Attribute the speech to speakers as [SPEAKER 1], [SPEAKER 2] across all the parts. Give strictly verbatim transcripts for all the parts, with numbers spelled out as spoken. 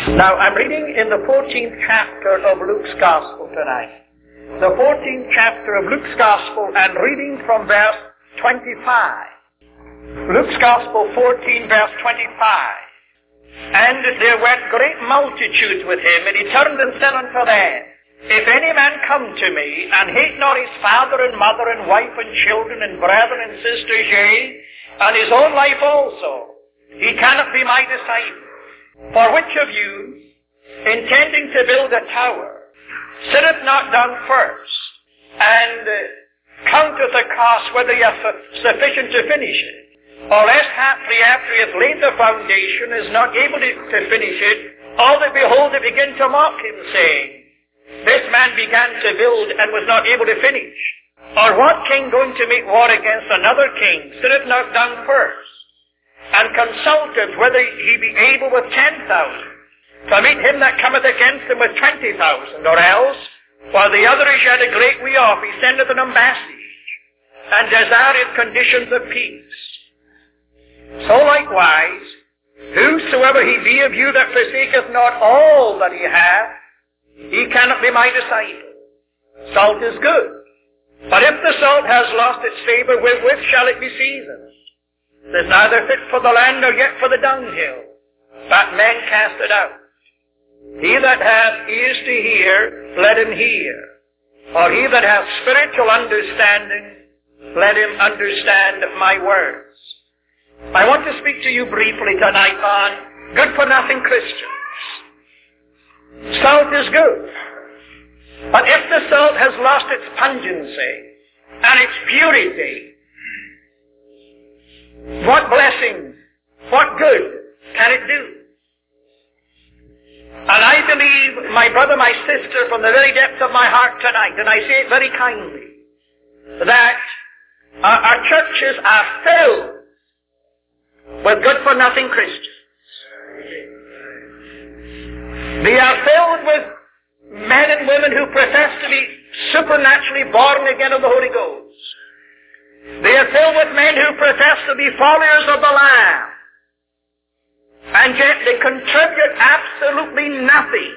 [SPEAKER 1] Now, I'm reading in the fourteenth chapter of Luke's Gospel tonight. The fourteenth chapter of Luke's Gospel, and reading from verse twenty-five. Luke's Gospel fourteen, verse twenty-five. And there went great multitudes with him, and he turned and said unto them, If any man come to me, and hate not his father and mother and wife and children and brethren and sisters, yea, and his own life also, he cannot be my disciple. For which of you, intending to build a tower, sitteth not down first, and uh, counteth the cost whether he hath sufficient to finish it? Or lest haply after he hath laid the foundation, is not able to, to finish it, all that behold it begin to mock him, saying, This man began to build and was not able to finish. Or what king going to make war against another king sitteth not down first, and consulteth whether he be able with ten thousand to meet him that cometh against him with twenty thousand? Or else, while the other is yet a great way off, he sendeth an ambassage, and desireth conditions of peace. So likewise, whosoever he be of you that forsaketh not all that he hath, he cannot be my disciple. Salt is good, but if the salt has lost its savor, wherewith shall it be seasoned? It is neither fit for the land nor yet for the dunghill, but men cast it out. He that hath ears to hear, let him hear. Or he that hath spiritual understanding, let him understand my words. I want to speak to you briefly tonight on good-for-nothing Christians. Salt is good, but if the salt has lost its pungency and its purity, what blessing, what good can it do? And I believe, my brother, my sister, from the very depth of my heart tonight, and I say it very kindly, that our, our churches are filled with good-for-nothing Christians. They are filled with men and women who profess to be supernaturally born again of the Holy Ghost. They are filled with men who profess to be followers of the Lamb, and yet they contribute absolutely nothing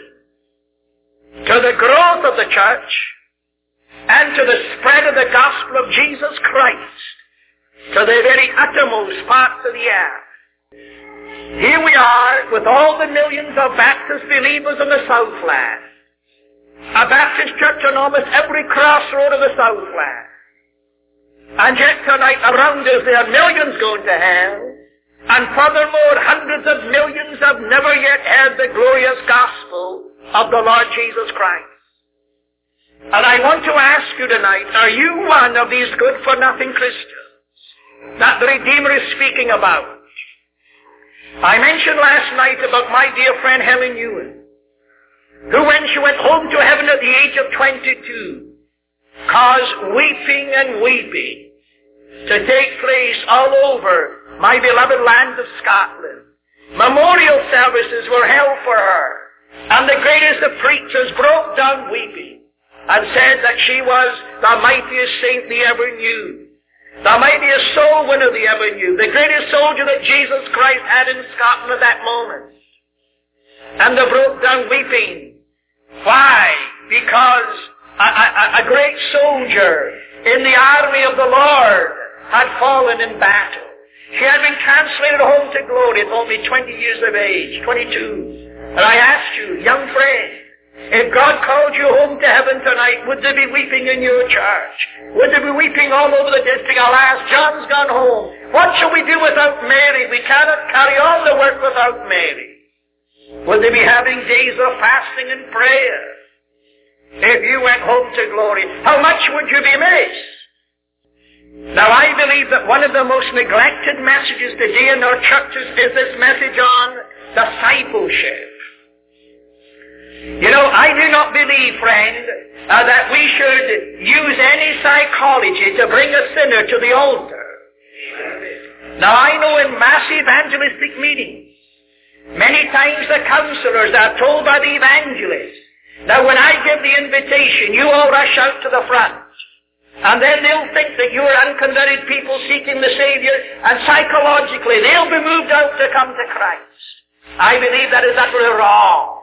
[SPEAKER 1] to the growth of the church and to the spread of the gospel of Jesus Christ to the very uttermost parts of the earth. Here we are with all the millions of Baptist believers in the Southland, a Baptist church on almost every crossroad of the Southland. And yet tonight around us there are millions going to hell, and furthermore hundreds of millions have never yet heard the glorious gospel of the Lord Jesus Christ. And I want to ask you tonight, are you one of these good-for-nothing Christians that the Redeemer is speaking about? I mentioned last night about my dear friend Helen Ewan, who when she went home to heaven at the age of twenty-two, caused weeping and weeping to take place all over my beloved land of Scotland. Memorial services were held for her, and the greatest of preachers broke down weeping and said that she was the mightiest saint they ever knew, the mightiest soul winner they ever knew, the greatest soldier that Jesus Christ had in Scotland at that moment. And they broke down weeping. Why? Because a, a, a great soldier in the army of the Lord had fallen in battle. She had been translated home to glory at only twenty years of age, twenty-two. And I asked you, young friend, if God called you home to heaven tonight, would there be weeping in your church? Would there be weeping all over the district? Alas, John's gone home. What shall we do without Mary? We cannot carry on the work without Mary. Would they be having days of fasting and prayer if you went home to glory? How much would you be missed? Now, I believe that one of the most neglected messages today in our churches is this message on discipleship. You know, I do not believe, friend, uh, that we should use any psychology to bring a sinner to the altar. Now, I know in mass evangelistic meetings, many times the counselors are told by the evangelists, now when I give the invitation, you all rush out to the front. And then they'll think that you're unconverted people seeking the Savior, and psychologically they'll be moved out to come to Christ. I believe that is utterly wrong.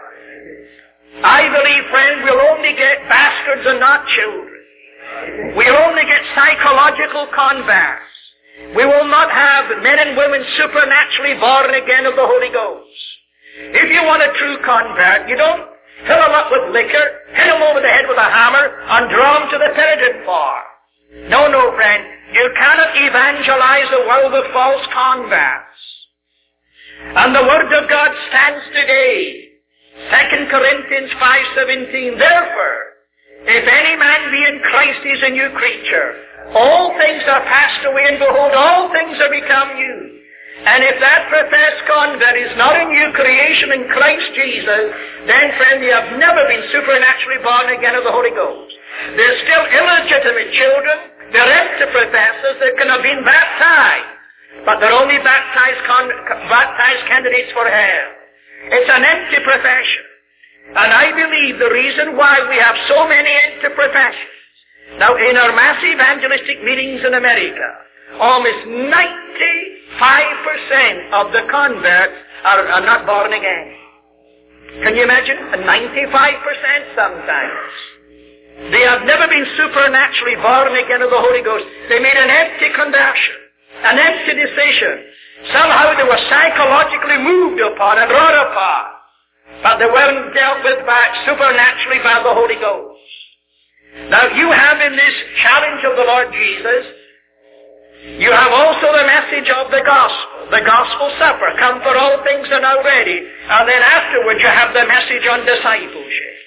[SPEAKER 1] I believe, friend, we'll only get bastards and not children. We'll only get psychological converts. We will not have men and women supernaturally born again of the Holy Ghost. If you want a true convert, you don't fill them up with liquor, hit them over the head with a hammer, and draw them to the penitent bar. No, no, friend. You cannot evangelize the world with false converts. And the Word of God stands today. Second Corinthians five seventeen. Therefore, if any man be in Christ, he is a new creature. All things are passed away, and behold, all things are become new. And if that professed convert is not a new creation in Christ Jesus, then, friend, you have never been supernaturally born again of the Holy Ghost. They're still illegitimate children. They're empty professors that can have been baptized. But they're only baptized, con- baptized candidates for hell. It's an empty profession. And I believe the reason why we have so many empty professions. Now, in our mass evangelistic meetings in America, almost ninety-five percent of the converts are, are not born again. Can you imagine? ninety-five percent sometimes. They have never been supernaturally born again of the Holy Ghost. They made an empty conversion, an empty decision. Somehow they were psychologically moved upon and wrought upon, but they weren't dealt with by, supernaturally by the Holy Ghost. Now you have in this challenge of the Lord Jesus, you have also the message of the gospel, the gospel supper, come for all things are now ready, and then afterwards you have the message on discipleship.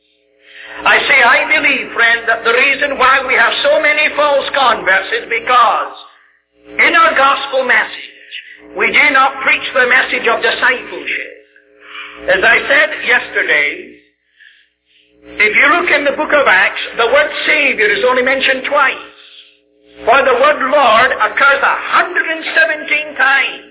[SPEAKER 1] I say, I believe, friend, that the reason why we have so many false converts is because in our gospel message, we do not preach the message of discipleship. As I said yesterday, if you look in the book of Acts, the word Savior is only mentioned twice. For the word Lord occurs one hundred seventeen times.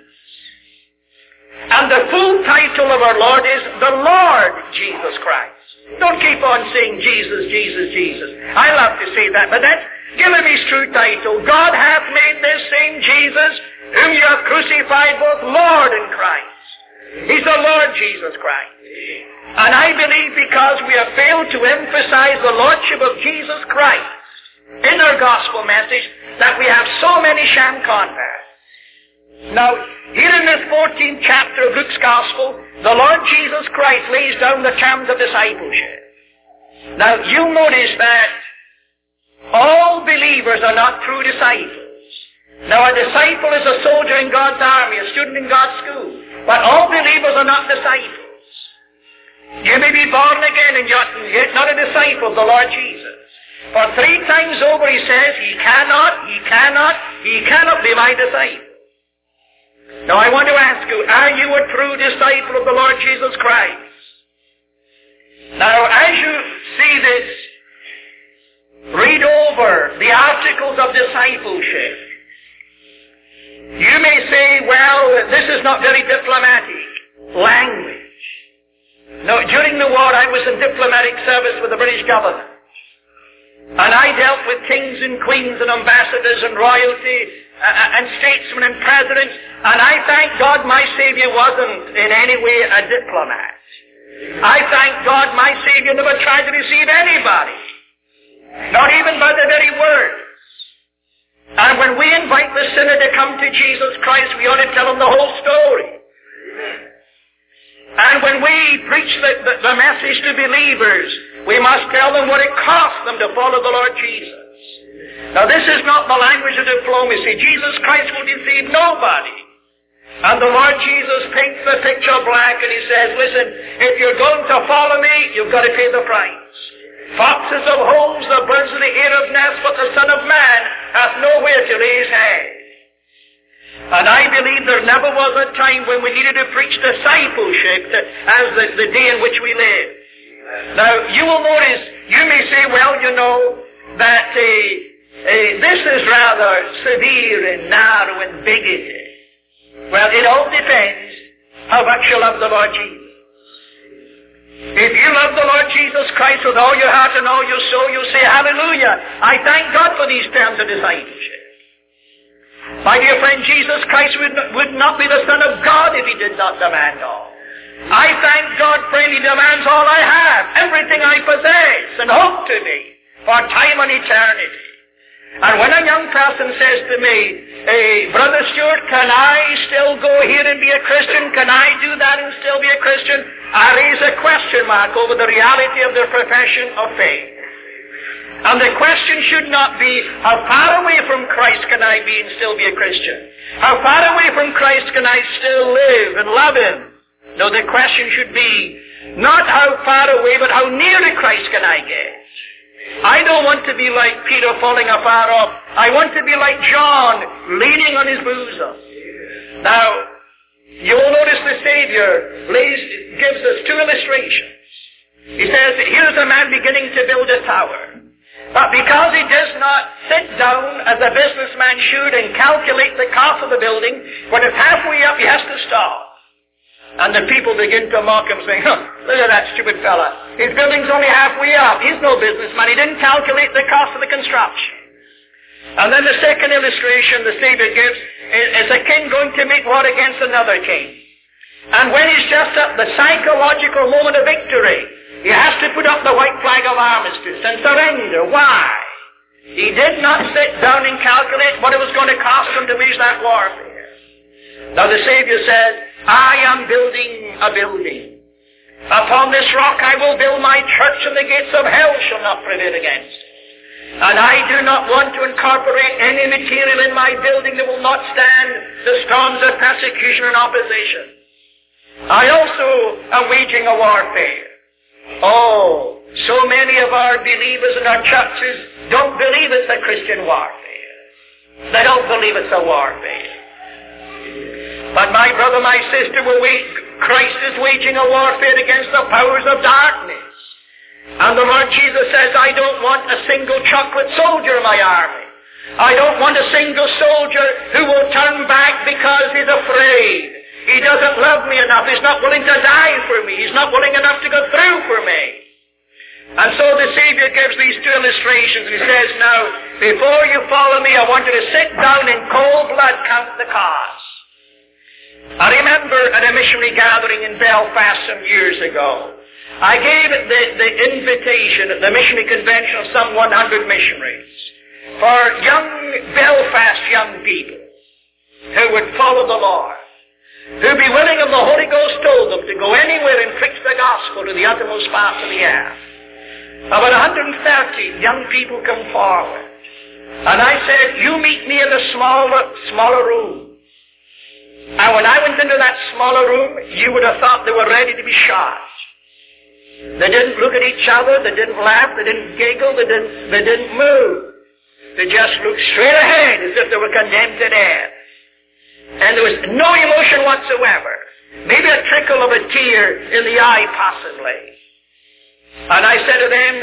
[SPEAKER 1] And the full title of our Lord is the Lord Jesus Christ. Don't keep on saying Jesus, Jesus, Jesus. I love to say that, but that's give him his true title. God hath made this same Jesus, whom you have crucified, both Lord and Christ. He's the Lord Jesus Christ. And I believe because we have failed to emphasize the Lordship of Jesus Christ in our gospel message, that we have so many sham converts. Now, here in this fourteenth chapter of Luke's Gospel, the Lord Jesus Christ lays down the terms of discipleship. Now, you'll notice that all believers are not true disciples. Now, a disciple is a soldier in God's army, a student in God's school. But all believers are not disciples. You may be born again and yet not a disciple of the Lord Jesus. For three times over he says, he cannot, he cannot, he cannot be my disciple. Now I want to ask you, are you a true disciple of the Lord Jesus Christ? Now as you see this, read over the articles of discipleship. You may say, well, this is not very diplomatic language. No, during the war I was in diplomatic service with the British government. And I dealt with kings and queens and ambassadors and royalty uh, and statesmen and presidents. And I thank God my Savior wasn't in any way a diplomat. I thank God my Savior never tried to deceive anybody. Not even by the very words. And when we invite the sinner to come to Jesus Christ, we ought to tell him the whole story. And when we preach the, the, the message to believers, we must tell them what it costs them to follow the Lord Jesus. Now this is not the language of diplomacy. Jesus Christ will deceive nobody. And the Lord Jesus paints the picture black and he says, listen, if you're going to follow me, you've got to pay the price. Foxes of homes, the birds of the air of nests, but the Son of Man hath nowhere to lay his head. And I believe there never was a time when we needed to preach discipleship as the, the day in which we live. Now, you will notice, you may say, well, you know, that uh, uh, this is rather severe and narrow and bigoted. Well, it all depends how much you love the Lord Jesus. If you love the Lord Jesus Christ with all your heart and all your soul, you'll say, hallelujah, I thank God for these terms of discipleship. My dear friend, Jesus Christ would, would not be the Son of God if he did not demand all. I thank God, friend, he demands all I have, everything I possess and hope to be for time and eternity. And when a young person says to me, hey, Brother Stewart, can I still go here and be a Christian? Can I do that and still be a Christian? I raise a question mark over the reality of their profession of faith. And the question should not be, how far away from Christ can I be and still be a Christian? How far away from Christ can I still live and love him? No, the question should be, not how far away, but how near to Christ can I get? I don't want to be like Peter falling afar off. I want to be like John, leaning on his bosom. Now, you'll notice the Savior lays, gives us two illustrations. He says, here's a man beginning to build a tower. But because he does not sit down as a businessman should and calculate the cost of the building, when it's halfway up, he has to stop. And the people begin to mock him, saying, huh, look at that stupid fella. His building's only halfway up. He's no businessman. He didn't calculate the cost of the construction. And then the second illustration the Savior gives is a king going to make war against another king. And when he's just at the psychological moment of victory, he has to put up the white flag of armistice and surrender. Why? He did not sit down and calculate what it was going to cost him to wage that warfare. Now the Savior said, I am building a building. Upon this rock I will build my church, and the gates of hell shall not prevail against it. And I do not want to incorporate any material in my building that will not stand the storms of persecution and opposition. I also am waging a warfare. Oh, so many of our believers in our churches don't believe it's a Christian warfare. They don't believe it's a warfare. But my brother, my sister, will wait. Christ is waging a warfare against the powers of darkness. And the Lord Jesus says, I don't want a single chocolate soldier in my army. I don't want a single soldier who will turn back because he's afraid. He doesn't love me enough. He's not willing to die for me. He's not willing enough to go through for me. And so the Savior gives these two illustrations, and he says, now, before you follow me, I want you to sit down in cold blood, count the cost. I remember at a missionary gathering in Belfast some years ago, I gave the, the invitation at the missionary convention of some one hundred missionaries for young Belfast young people who would follow the Lord, who would be willing, if the Holy Ghost told them, to go anywhere and preach the gospel to the uttermost parts of the earth. About one hundred thirty young people come forward. And I said, you meet me in the smaller, smaller room. And when I went into that smaller room, you would have thought they were ready to be shot. They didn't look at each other, they didn't laugh, they didn't giggle, they didn't, they didn't move. They just looked straight ahead as if they were condemned to death. And there was no emotion whatsoever. Maybe a trickle of a tear in the eye, possibly. And I said to them,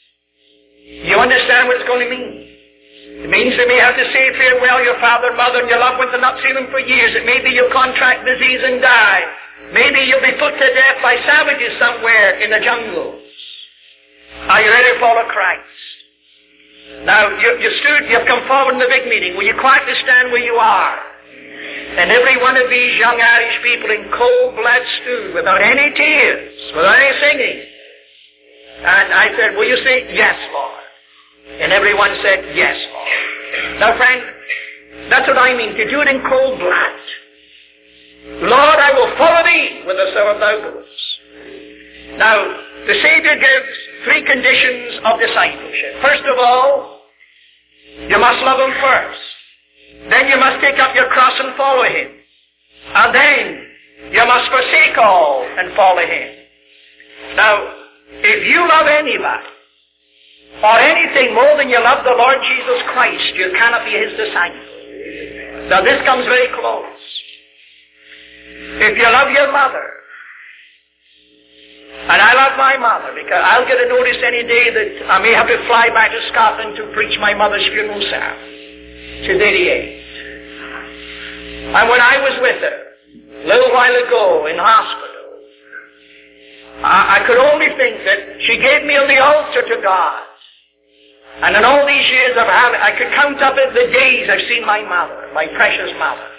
[SPEAKER 1] you understand what it's going to mean? It means they may have to say farewell your father, mother, and your loved ones and not see them for years. It may be you'll contract disease and die. Maybe you'll be put to death by savages somewhere in the jungles. Are you ready to follow Christ? Now, you, you stood, you've come forward in the big meeting. Will you quietly stand where you are? And every one of these young Irish people in cold blood stood without any tears, without any singing. And I said, will you say, yes, Lord? And everyone said, yes, Lord. Now, friend, that's what I mean, to do it in cold blood. Lord, I will follow thee whithersoever thou goest. Now, the Savior gives three conditions of discipleship. First of all, you must love him first. Then you must take up your cross and follow him. And then you must forsake all and follow him. Now, if you love anybody, or anything more than you love the Lord Jesus Christ, you cannot be his disciple. Now this comes very close. If you love your mother, and I love my mother, because I'll get a notice any day that I may have to fly back to Scotland to preach my mother's funeral service. She's eighty-eight. And when I was with her, a little while ago in hospital, I, I could only think that she gave me on the altar to God. And in all these years of having, I could count up the days I've seen my mother. my precious mother.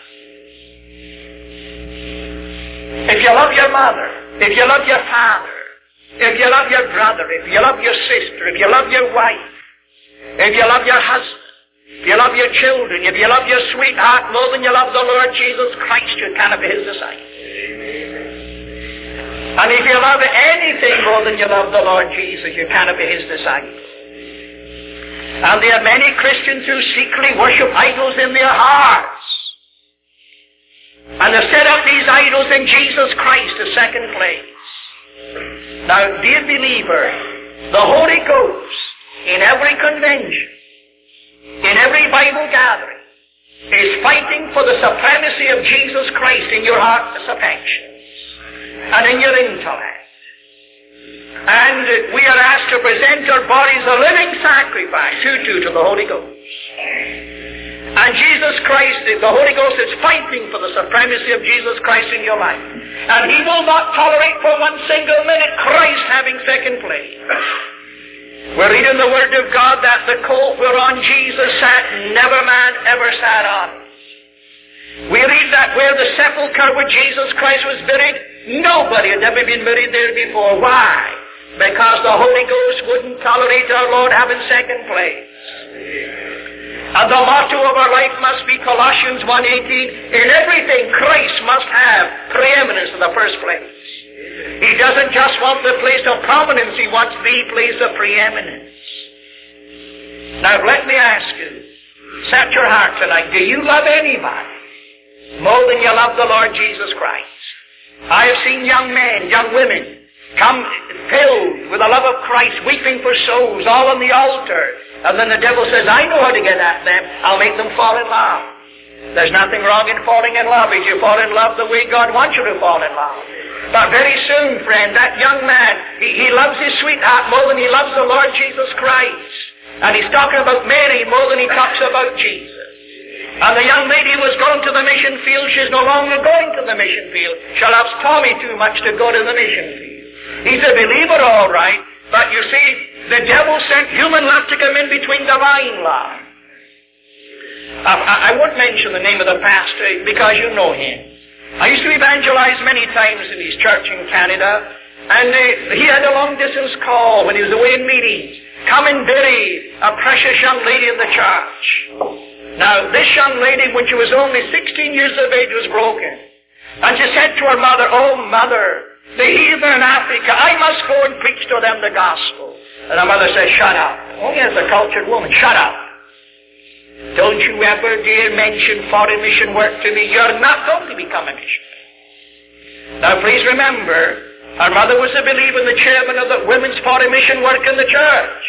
[SPEAKER 1] If you love your mother, if you love your father, if you love your brother, if you love your sister, if you love your wife, if you love your husband, if you love your children, if you love your sweetheart more than you love the Lord Jesus Christ, you cannot be His disciple. And if you love anything more than you love the Lord Jesus, you cannot be His disciple. And there are many Christians who secretly worship idols in their hearts. And they set up these idols in Jesus Christ as second place. Now, dear believer, the Holy Ghost in every convention, in every Bible gathering, is fighting for the supremacy of Jesus Christ in your heart's affections and in your intellect. And we are asked to present our bodies a living sacrifice, who do, to the Holy Ghost. And Jesus Christ, the Holy Ghost is fighting for the supremacy of Jesus Christ in your life. And He will not tolerate for one single minute Christ having second place. We're reading the Word of God that the colt whereon Jesus sat, never man ever sat on. We read that where the sepulchre where Jesus Christ was buried, nobody had ever been buried there before. Why? Because the Holy Ghost wouldn't tolerate our Lord having second place. And the motto of our life must be Colossians one eighteen. In everything, Christ must have preeminence in the first place. He doesn't just want the place of prominence, He wants the place of preeminence. Now let me ask you, set your heart tonight, do you love anybody more than you love the Lord Jesus Christ? I have seen young men, young women, come filled with the love of Christ, weeping for souls, all on the altar. And then the devil says, I know how to get at them. I'll make them fall in love. There's nothing wrong in falling in love if you fall in love the way God wants you to fall in love. But very soon, friend, that young man, he, he loves his sweetheart more than he loves the Lord Jesus Christ. And he's talking about Mary more than he talks about Jesus. And the young lady who was going to the mission field, she's no longer going to the mission field. She loves Tommy too much to go to the mission field. He's a believer, all right, but you see, the devil sent human love to come in between divine love. Um, I, I won't mention the name of the pastor because you know him. I used to evangelize many times in his church in Canada, and uh, he had a long-distance call when he was away in meetings. Come and bury a precious young lady in the church. Now, this young lady, when she was only sixteen years of age, was broken. And she said to her mother, oh, mother, the heathen in Africa, I must go and preach to them the gospel. And her mother said, shut up. Oh, yes, a cultured woman, shut up. Don't you ever dare mention foreign mission work to me. You're not going to become a missionary. Now, please remember, her mother was a believer in the chairman of the women's foreign mission work in the church.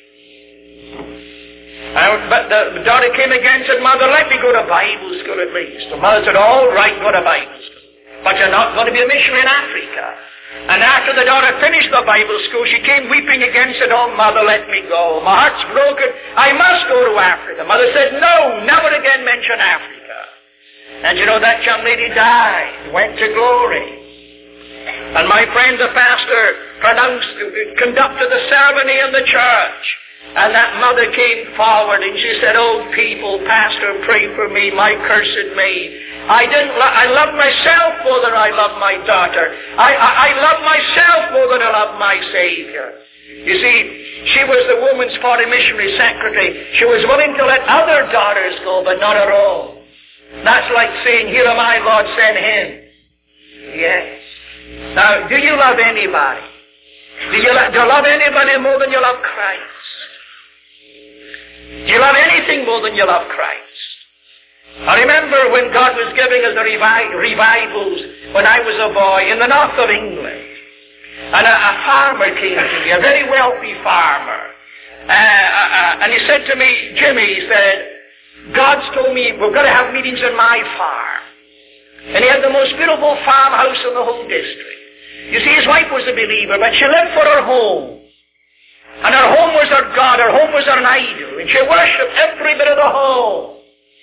[SPEAKER 1] Uh, but the daughter came again and said, Mother, let me go to Bible school at least. The mother said, all right, go to Bible school. But you're not going to be a missionary in Africa. And after the daughter finished the Bible school, she came weeping again and said, oh, Mother, let me go. My heart's broken. I must go to Africa. Mother said, no, never again mention Africa. And you know, that young lady died, went to glory. And my friend, the pastor, pronounced, conducted the ceremony in the church. And that mother came forward and she said, oh, people, pastor, pray for me, my cursed maid. I didn't. Lo- I love myself more than I love my daughter. I, I, I love myself more than I love my Savior. You see, she was the woman's foreign missionary secretary. She was willing to let other daughters go, but not her own. That's like saying, here am I, Lord, send him. Yes. Now, do you love anybody? Do you, lo- do you love anybody more than you love Christ? Do you love anything more than you love Christ? I remember when God was giving us the revi- revivals when I was a boy in the north of England. And a, a farmer came to me, a very wealthy farmer. Uh, uh, and he said to me, Jimmy, he said, God's told me we're going to have meetings on my farm. And he had the most beautiful farmhouse in the whole district. You see, his wife was a believer, but she lived for her home. And her home was her God, her home was her idol. And she worshipped every bit of the home.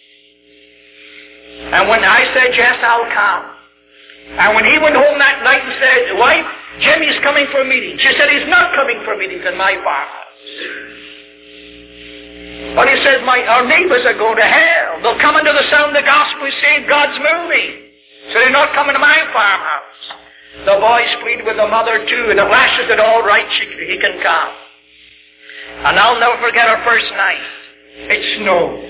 [SPEAKER 1] And when I said, yes, I'll come. And when he went home that night and said, wife, Jimmy's coming for a meeting. She said, he's not coming for meetings in my farmhouse. But he said, my, our neighbors are going to hell. farm. They'll come into the sound of the gospel and say, God's moving. So they're not coming to my farmhouse. The boys plead with the mother too, and at last she said, all right, she, he can come. And I'll never forget our first night. It snowed.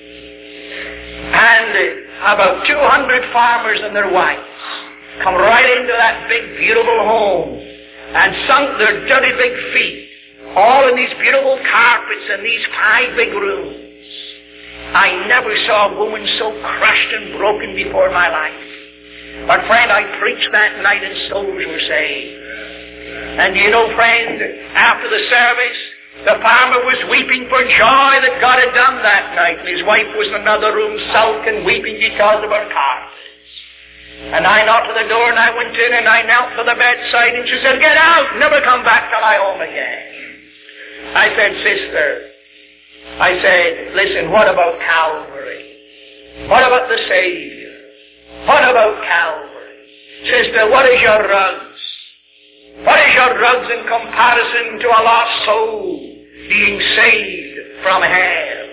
[SPEAKER 1] And about two hundred farmers and their wives come right into that big, beautiful home and sunk their dirty big feet all in these beautiful carpets and these five big rooms. I never saw a woman so crushed and broken before in my life. But friend, I preached that night and souls were saved. And you know, friend, after the service, the farmer was weeping for joy that God had done that night. And his wife was in another room sulking, weeping because of her carpets. And I knocked at the door and I went in and I knelt to the bedside and she said, get out, never come back till I home again. I said, sister, I said, listen, what about Calvary? What about the Savior? What about Calvary? Sister, what is your rugs? What is your rugs in comparison to a lost soul being saved from hell?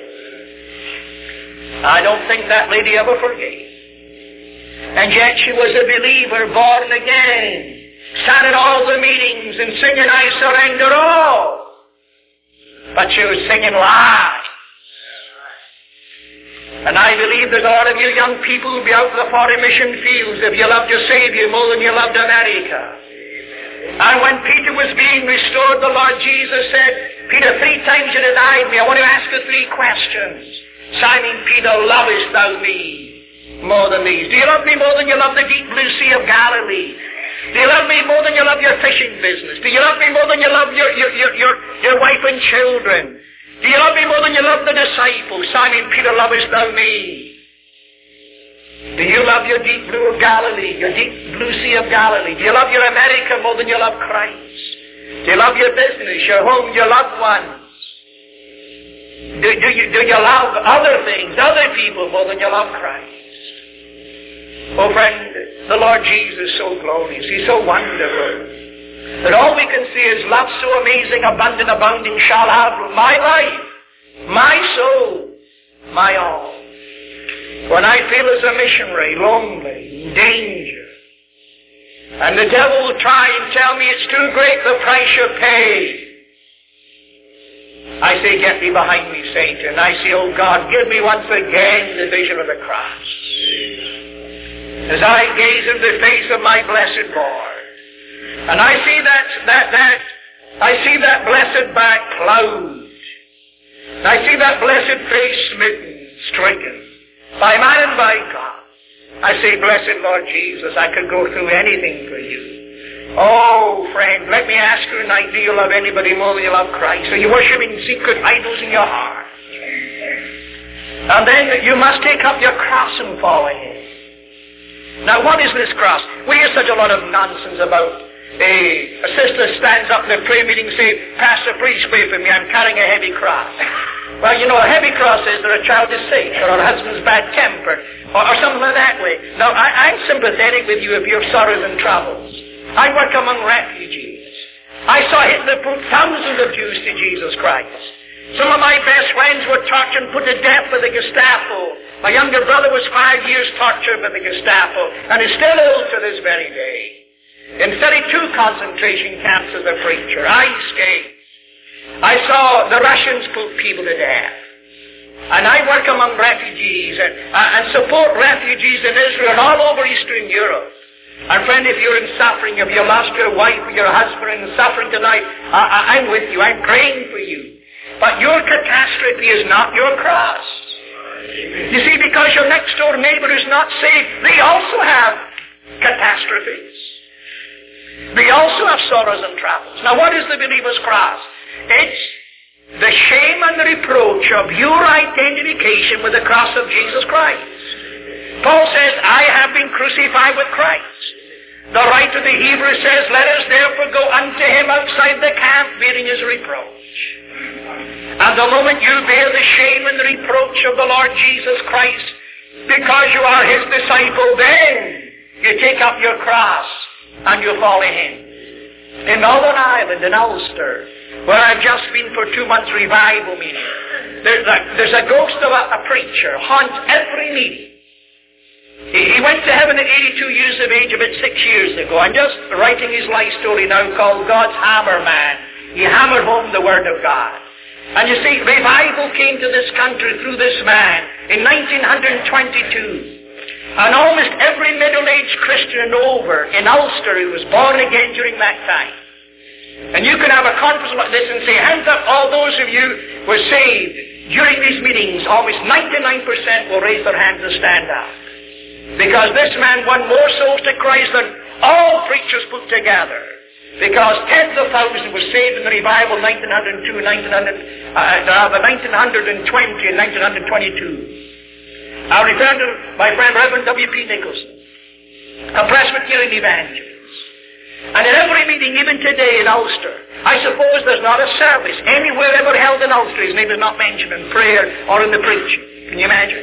[SPEAKER 1] I don't think that lady ever forgave. And yet she was a believer, born again, sat at all the meetings and singing, I surrender all. But she was singing lies. And I believe there's a lot of you young people who'll be out in the foreign mission fields if you loved your Savior more than you loved America. And when Peter was being restored, the Lord Jesus said, Peter, three times you denied me. I want to ask you three questions. Simon Peter, lovest thou me more than these? Do you love me more than you love the deep blue sea of Galilee? Do you love me more than you love your fishing business? Do you love me more than you love your, your, your, your, your wife and children? Do you love me more than you love the disciples? Simon Peter, lovest thou me? Do you love your deep blue of Galilee, your deep blue sea of Galilee? Do you love your America more than you love Christ? Do you love your business, your home, your loved ones? Do, do, you, do you love other things, other people more than you love Christ? Oh friend, the Lord Jesus is so glorious. He's so wonderful. That all we can see is love so amazing, abundant, abounding, shall have my life, my soul, my all. When I feel as a missionary, lonely, in danger, and the devil will try and tell me it's too great the price you pay, I say, get thee behind me, Satan. I say, oh God, give me once again the vision of the cross. As I gaze in the face of my blessed Lord, and I see that, that, that, I see that blessed back cloud. I see that blessed face smitten, stricken, by man and by God. I say, blessed Lord Jesus, I could go through anything for you. Oh, friend, let me ask you tonight, do you love anybody more than you love Christ? Are you worshiping secret idols in your heart? And then you must take up your cross and follow Him. Now, what is this cross? We hear such a lot of nonsense about a, a sister stands up in a prayer meeting and says, Pastor, please pray for me, I'm carrying a heavy cross. Well, you know, a heavy cross is that a child is sick, or her husband's bad-tempered, or, or something like that way. Now, I, I'm sympathetic with you if you have sorrows and troubles. I work among refugees. I saw Hitler put thousands of Jews to Jesus Christ. Some of my best friends were tortured and put to death by the Gestapo. My younger brother was five years tortured by the Gestapo, and is still ill to this very day. In thirty-two concentration camps as a preacher, I escaped. I saw the Russians put people to death. And I work among refugees and, uh, and support refugees in Israel and all over Eastern Europe. And friend, if you're in suffering, if you lost your wife or your husband in suffering tonight, I, I, I'm with you. I'm praying for you. But your catastrophe is not your cross. You see, because your next door neighbor is not saved, they also have catastrophes. They also have sorrows and troubles. Now, what is the believer's cross? It's the shame and the reproach of your identification with the cross of Jesus Christ. Paul says, I have been crucified with Christ. The writer of the Hebrew says, let us therefore go unto him outside the camp, bearing his reproach. And the moment you bear the shame and the reproach of the Lord Jesus Christ, because you are his disciple, then you take up your cross and you follow him. In Northern Ireland, in Ulster, where I've just been for two months revival meeting, there's a, there's a ghost of a, a preacher haunts every meeting. He, he went to heaven at eighty-two years of age about six years ago. I'm just writing his life story now called God's Hammer Man. He hammered home the Word of God. And you see, revival came to this country through this man in nineteen twenty-two. And almost every middle-aged Christian over in Ulster who was born again during that time. And you can have a conference like this and say, hands up, all those of you who were saved during these meetings. Almost ninety-nine percent will raise their hands and stand up. Because this man won more souls to Christ than all preachers put together. Because tens of thousands were saved in the revival in nineteen oh two, nineteen hundred, uh, nineteen twenty, and nineteen twenty-two. I refer to my friend Reverend W P Nicholson, a Presbyterian evangelist. And in every meeting, even today in Ulster, I suppose there's not a service anywhere ever held in Ulster his name is not mentioned in prayer or in the preaching. Can you imagine?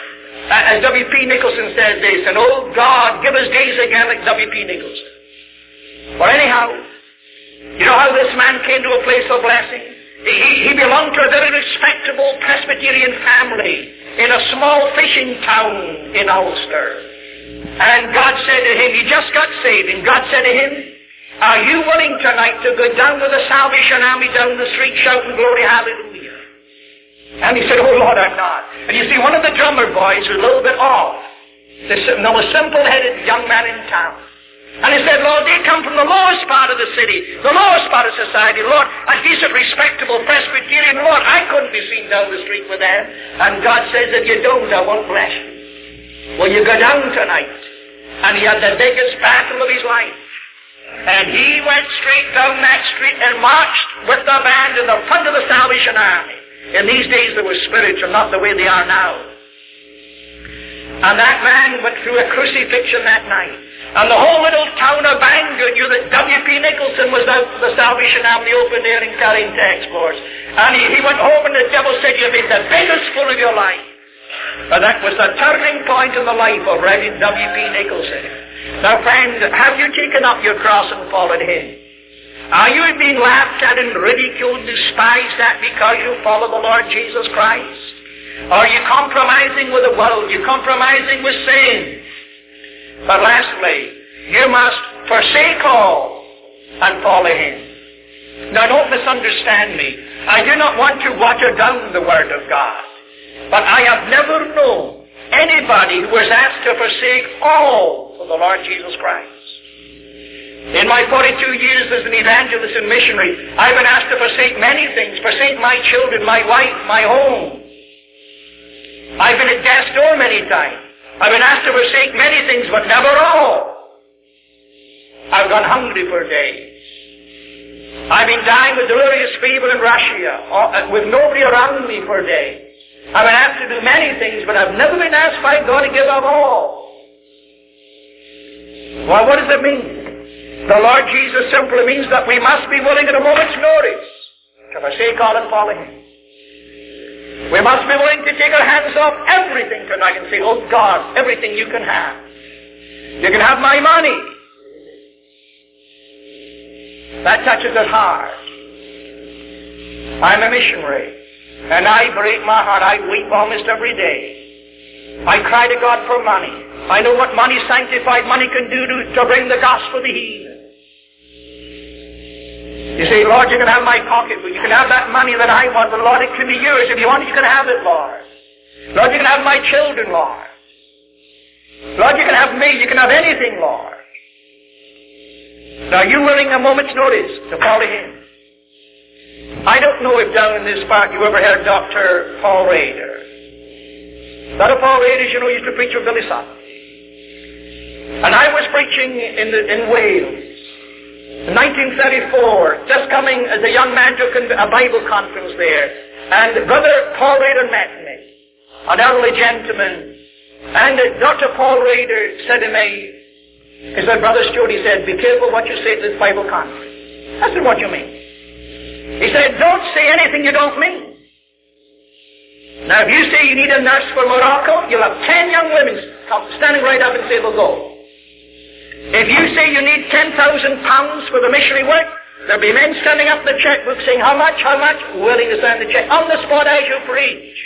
[SPEAKER 1] As W P Nicholson says this, and oh God, give us days again like W P Nicholson. Well, anyhow, you know how this man came to a place of blessing? He, he belonged to a very respectable Presbyterian family in a small fishing town in Ulster. And God said to him, he just got saved, and God said to him, are you willing tonight to go down with the Salvation Army down the street shouting glory, hallelujah? And he said, oh Lord, I'm not. And you see, one of the drummer boys was a little bit off. The most simple-headed young man in town. And he said, Lord, they come from the lowest part of the city, the lowest part of society, Lord, and he's a respectable Presbyterian, Lord, I couldn't be seen down the street with them. And God says, if you don't, I won't bless you. Well, you go down tonight. And he had the biggest battle of his life. And he went straight down that street and marched with the band in the front of the Salvation Army. In these days they were spiritual, not the way they are now. And that man went through a crucifixion that night. And the whole little town of Bangor knew that W P Nicholson was out for the Salvation Army open air and carrying text boards. And he, he went home and the devil said, you made the biggest fool of your life. But that was the turning point in the life of Reverend W P Nicholson. Now friend, have you taken up your cross and followed him? Are you being laughed at and ridiculed and despised at because you follow the Lord Jesus Christ? Are you compromising with the world? You're compromising with sin? But lastly, you must forsake all and follow him. Now don't misunderstand me. I do not want to water down the Word of God. But I have never known anybody who was asked to forsake all for the Lord Jesus Christ. In my forty-two years as an evangelist and missionary, I've been asked to forsake many things. Forsake my children, my wife, my home. I've been at death's door many times. I've been asked to forsake many things, but never all. I've gone hungry for days. I've been dying with delirious fever in Russia, with nobody around me for days. I've been asked to do many things, but I've never been asked by God to give up all. Well, what does it mean? The Lord Jesus simply means that we must be willing at a moment's notice to forsake all and follow him. We must be willing to take our hands off everything tonight and say, oh God, everything you can have. You can have my money. That touches it hard. I'm a missionary. And I break my heart. I weep almost every day. I cry to God for money. I know what money, sanctified money, can do to, to bring the gospel to heathen. You say, Lord, you can have my pocketbook. You can have that money that I want, but Lord, it can be yours. If you want it, you can have it, Lord. Lord, you can have my children, Lord. Lord, you can have me. You can have anything, Lord. Now, are you willing a moment's notice to follow him? I don't know if down in this part you ever heard Doctor Paul Rader. Doctor Paul Rader, you know, used to preach with Billy Sutton. And I was preaching in, the, in Wales. In nineteen thirty-four, just coming as a young man to a Bible conference there. And Brother Paul Rader met me, an elderly gentleman. And uh, Doctor Paul Rader said to me, he said, Brother Stewart, he said, be careful what you say at this Bible conference. I said, what do you mean? He said, don't say anything you don't mean. Now, if you say you need a nurse for Morocco, you'll have ten young women standing right up and say they'll go. If you say you need ten thousand pounds for the missionary work, There'll be men standing up the checkbook saying, how much, how much? Willing to sign the check on the spot as you preach.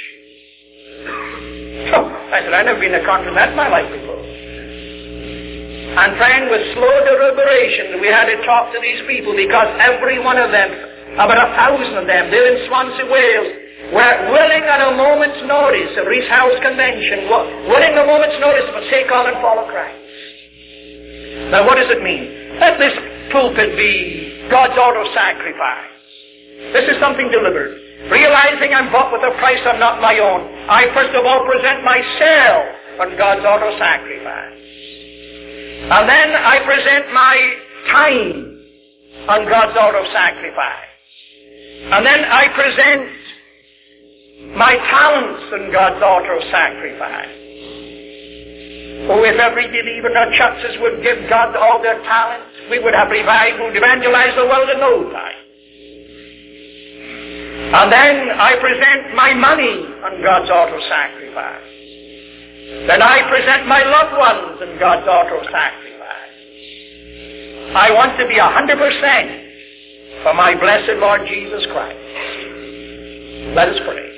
[SPEAKER 1] Oh, I said, I've never been a convert in my life before. And friend, with slow deliberation, we had to talk to these people because every one of them, about a thousand of them, they're in Swansea, Wales, were willing at a moment's notice, a Rees House Convention, willing at a moment's notice to forsake all and follow Christ. Now what does it mean? Let this pulpit be God's auto-sacrifice. This is something deliberate. Realizing I'm bought with a price I'm not my own, I first of all present myself on God's auto-sacrifice. And then I present my time on God's auto-sacrifice. And then I present my talents on God's auto-sacrifice. Oh, if every believer in our churches would give God all their talents, we would have revival, evangelize the world in no time. And then I present my money on God's auto-sacrifice. Then I present my loved ones in God's auto-sacrifice. I want to be a hundred percent for my blessed Lord Jesus Christ. Let us pray.